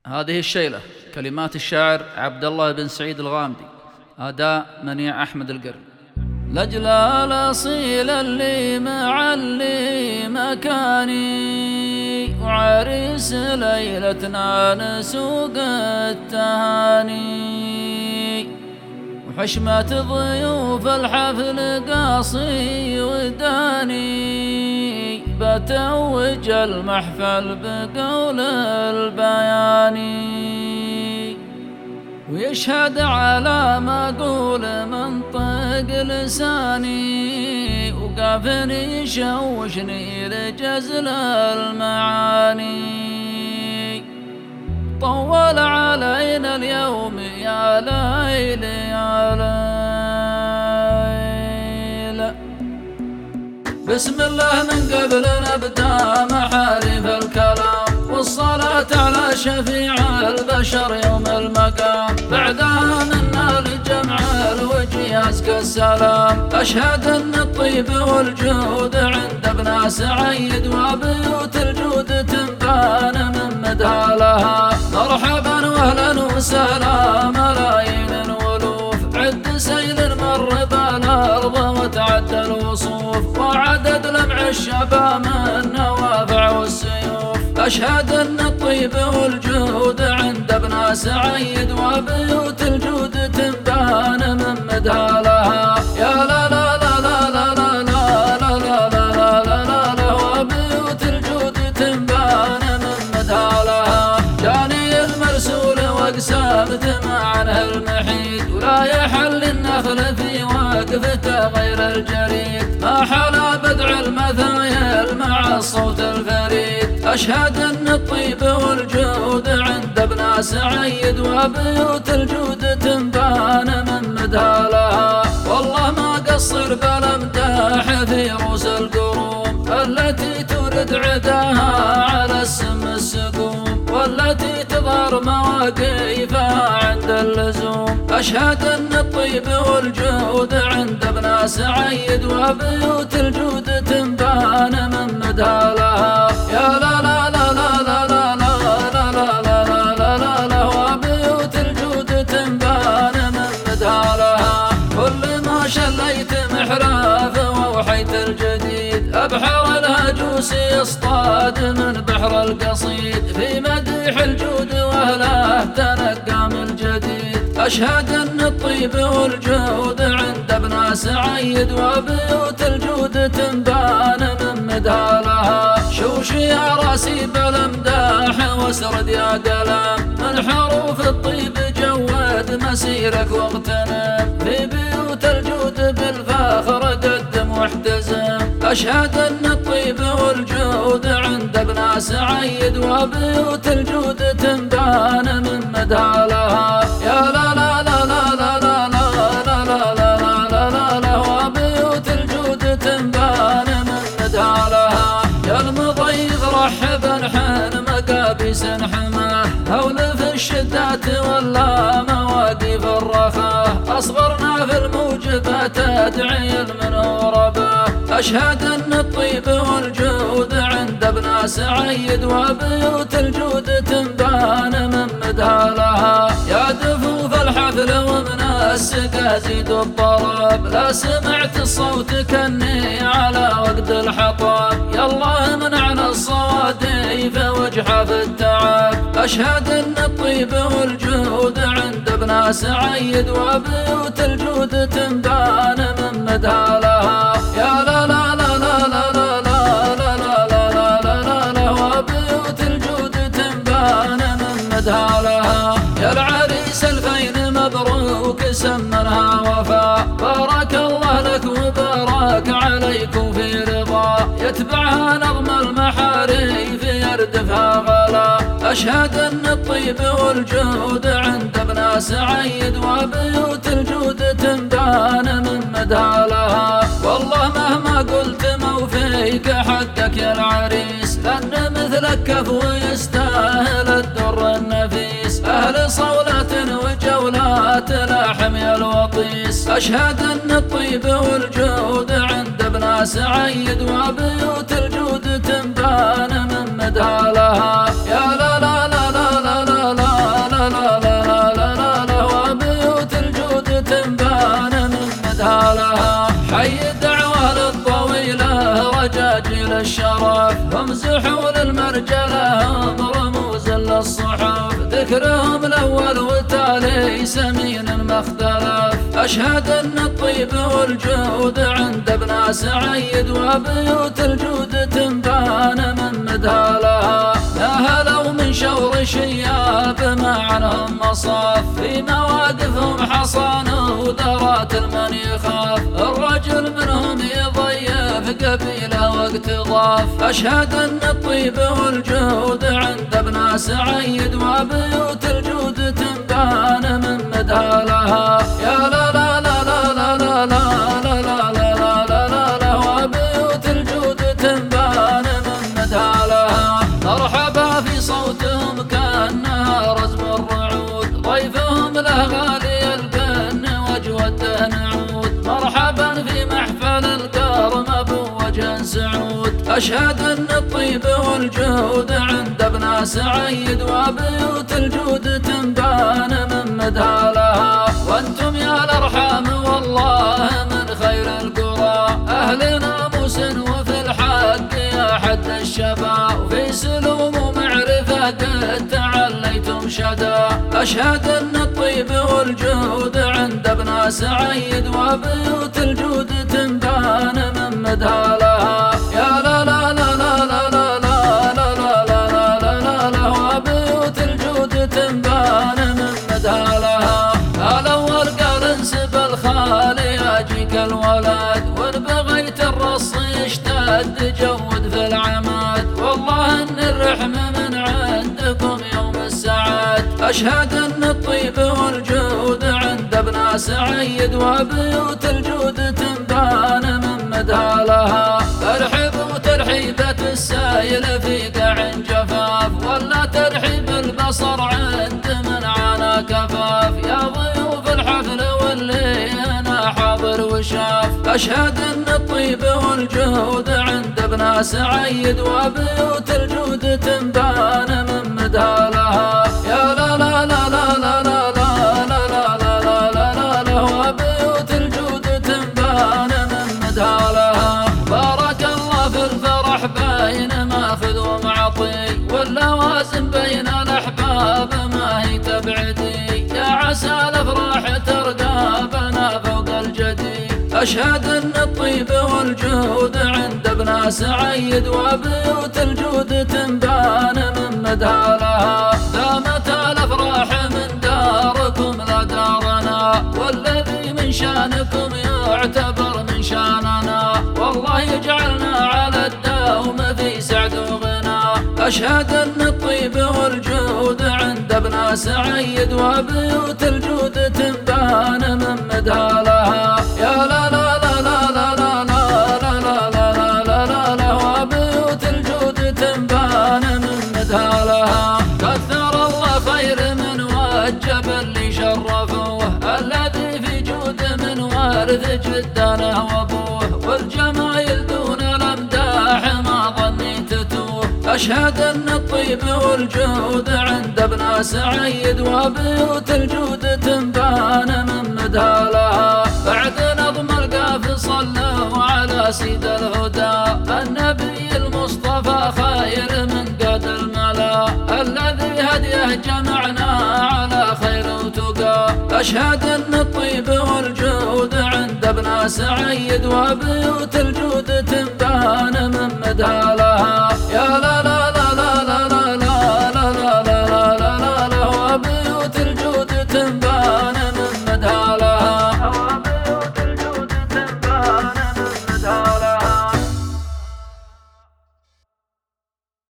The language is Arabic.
هذه الشيلة كلمات الشاعر عبد الله بن سعيد الغامدي، أداء منيع أحمد القرني. لأجل الأصيل اللي معلي مكاني، وعريس ليلتنا نسوق التهاني، وحشمة ضيوف الحفل قاصي وداني، بتوج المحفل بقول البياني، ويشهد على ما أقول منطق لساني، وقافني يشوشني لجزل المعاني. طول علينا اليوم يا ليل يا ليل، بسم الله من قبل نبدأ محارف الكلام، والصلاة على شفيع البشر يوم المقام، بعدها منا لجمع الوجه أزكى السلام. أشهد أن الطيب والجود عند ابن سعيد، وبيوت الجود تنبان من مدها لها. مرحبا واهلا وسهلا ملايين الولوف، عد سيل مر بالارض وتعدى الوصوف، وعدد لمع الشباب من نوافع والسيوف. أشهد أن الطيب والجود عند ابن سعيد، وبيوت الجود تنبان من مدها لها. يا لا لا لا لا لا لا لا لا لا لا لا لا، وبيوت الجود تنبان من مدها لها. جاني المرسول واقسمت معه المحيط، ولا يحل النخل في وقفته غير الجريد، ما حلا بدع المثايل مع الصوت الفريد. أشهد أن الطيب والجود عند ابن سعيد، وبيوت الجود تنبان من مدها لها. والله ما قصر بالامداح في روس القروم، التي تورد عداها على السم السقوم، والتي تظهر مواقفها عند اللزوم. أشهد أن الطيب والجود عند ابن سعيد، وبيوت الجود تنبان من مدها لها. يا لا لا لا لا لا لا لا لا لا لا لا لا، وبيوت الجود تنبان من مدها لها. كل ما شليت محراف ووحيت الجديد، أبحر الهجوس يصطاد من بحر القصيد، في مديح الجود وأهله تنقى من جديد. أشهد أن الطيب والجود عند ابن سعيد، وبيوت الجود تنبان من مدها لها. شوشي يا راسي بالامداح واسرد يا قلم، من حروف الطيب جود مسيرك واغتنم، في بيوت الجود بالفخر قدم واحتزم. أشهد أن الطيب والجود عند ابن سعيد، وبيوت الجود تنبان من مدها لها. يا لا لا لا لا لا لا لا لا لا لا لا لا، وبيوت الجود تنبان من مدها لها. يا المضيف رحبا حان مقابس حماه، هول في الشدات ولا مواقف الرخاء، أصغرنا في الموجبات أدعي المنوربه. أشهد أن الطيب والجود عند ابن سعيد، وبيوت الجود تنبان من مدها لها. يا دفوف الحفل ومن السقا زيد الطرب، لا سمعت الصوت كني على وقت الحطب، يالله منعنا الصواديف وجحف التعب. أشهد أن الطيب والجود عند ابن سعيد، وبيوت الجود تنبان من مدها لها. يا لا لا لا لا لا لا لا لا لا لا لا لا، وبيوت الجود تنبان من مدها لها. يا العريس الفين مبروك سمرها وفاء، بارك الله لك وبارك عليكم في رضا، يتبعها نظم المحاريف يردفها غلا. أشهد أن الطيب والجود عند ابن سعيد، وبيوت الجود تنبان من مدها لها. والله مهما قلت موفيك حقك يا العريس، لأن مثلك كفو يستاهل الدر النفيس، أهل صولة وجولات لاحم يا الوطيس. أشهد أن الطيب والجود عند ابن سعيد، وبيوت الجود تنبان من مدها لها. يا لا لا لا لا لا لا وامزحوا للمرجلة رموز للصحف، ذكرهم الأول والتالي سمين ما اختلف. أشهد أن الطيب والجود عند ابن سعيد، وبيوت الجود تنبان من مدهالها. يا هلا ومن شور شياب ما عنهم مصاف، في مواقفهم حصان ودرات المن يخاف. الرجل منهم يضيف قبيله وقت ضاف. أشهد أن الطيب والجود عند ابن سعيد، وبيوت الجود تنبان من مدهالها. يا لا لا لا لا لا لا لا لا لا لا لا لا، وبيوت الجود تنبان من مدهالها. مرحبا في صوتهم كأنها رزم الرعود، ضيفهم له غالي البن وجوده نعود. مرحبا في محفل الكرم بوجه سعود. أشهد أن الطيب والجود عند ابن سعيد، وبيوت الجود تنبان من مدهالها. وانتم يا الأرحام والله من خير القرى، أهل ناموس وفي الحق يا حد الشفا، وفي سلوم ومعرفة قد تعليتم شدا. أشهد أن الطيب والجود عند ابن سعيد، وبيوت الجود تنبان من مدهالها. يا لا لا لا لا لا لا لا لا لا لا لا لا، وبيوت الجود تنبان من مدهالها. الأول قال انسب الخالي يجيك الولد، وان بغيت الرص يشتد جود في العماد. والله ان الرحم من عندكم يوم السعاد. أشهد أن الطيب والجود عند ابن سعيد، وبيوت الجود تنبان من مدهالها. ارحبوا ترحيبة السايل في قاع جفاف، ولا ترحيب البصر عند من عانى كفاف. يا ضيوف الحفل واللي أنا حاضر وشاف. أشهد أن الطيب والجود عند ابن سعيد، وبيوت الجود تنبان من مدهالها. يا لا لا لا لا لا لا لا لا لا لا لا لا، وبيوت الجود تنبان من مدهالها. بارك الله في الفرح بين ماخذ ومعطي، واللوازم بين الأحباب ما هي تبعدي. يا عسى الأفراح ترقى بنا فوق الجدي. أشهد أن الطيب والجود عند ابن سعيد، وبيوت الجود تنبان من مدهالها. دامت الأفراح من داركم لا دارنا، والذي من شانكم يعتبر من شاننا. والله يجعلنا على الدوم في سعد وغنى. أشهد أن الطيب والجود عند ابن سعيد، وبيوت الجود تنبان من مدهالها. يا لا لا لا لا لا لا لا لا لا لا لا لا، وبيوت الجود تنبان من مدهالها. كثر الله خير من وجب اللي شرفوه، الذي في جود من وارث جدنا وابوه. والجمايل دون الامداح ما ظنيت توه. أشهد أن الطيب والجود عند ابن سعيد، وبيوت الجود تنبان من مدهالها. بعد نظم القاف صلوا على سيد الهدى، النبي المصطفى خير من قد الملا، الذي هديه جمعنا على خير وتقى. أشهد أن الطيب والجود عند ابن سعيد، وبيوت الجود تنبان من مدهالها. يا لا